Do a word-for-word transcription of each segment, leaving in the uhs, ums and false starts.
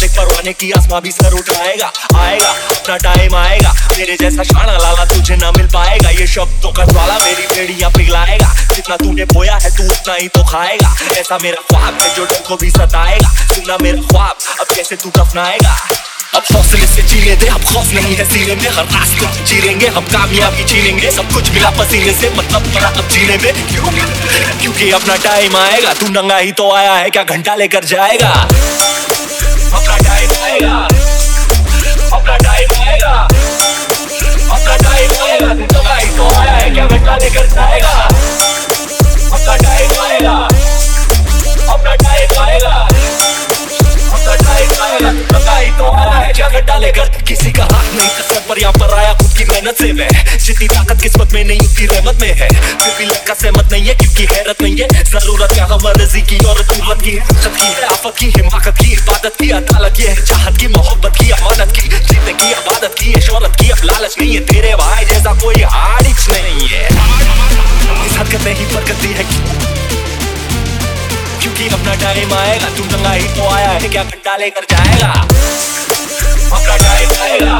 देख परवाने की आसमां भी सर उठाएगा। आएगा अपना टाइम आएगा, मेरे जैसा शाना लाला तुझे ना मिल पाएगा। ये शब्दों का ज्वाला मेरी बेड़ियां पिघलाएगा, जितना तूने बोया है तू उतना ही तो खाएगा। ऐसा मेरा ख्वाब है जो तुमको भी सताएगा, सुनना मेरा ख्वाब अब कैसे तू दफनाएगा। अब हौसले से जीने दे, अब खौफ नहीं है सीने में, हर रास्ते को चीरेंगे हम, कामयाबी छीनेंगे। सब कुछ मिला पसीने से, मतलब पड़ा अब जीने में, क्यों? क्योंकि अपना टाइम आएगा। तू नंगा ही तो आया है, क्या घंटा लेकर जाएगा? अपना टाइम आएगा, अपना टाइम आएगा, अपना टाइम आएगा। तू नंगा ही तो आया है, क्या घंटा लेकर जाएगा? अपना टाइम आएगा, अपना टाइम आएगा, अपना टाइम आएगा। तू नंगा ही तो आया है, क्या घंटा लेकर। किसी का हाथ नहीं था सर पर, यहाँ पर आया खुद की मेहनत से मैं। जितनी ताकत किस्मत में नहीं उतनी रहमत में है, फिर भी लड़का सहमत नहीं है क्योंकि हैरत नहीं है। जरूरत क्या मर्जी की और कुव्वत की, हिम्मत की है, आफत की, हिमाकत की, इबादत की, अदालत ये है, चाहत की, मोहब्बत की, अमानत की, जीने की, इबादत की, शोहरत की। अब लालच नहीं है, तेरे भाई जैसा कोई हारिच नहीं है। इस हरकत में ही बरकती है क्योंकि अपना टाइम आएगा। तू नंगा ही तो आया है, क्या घंटा लेकर जाएगा? अपना टाइम आएगा,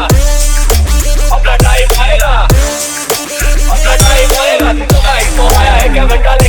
अपना टाइम आएगा, अपना टाइम आएगा। तू नंगा ही तो आया है, क्या घंटा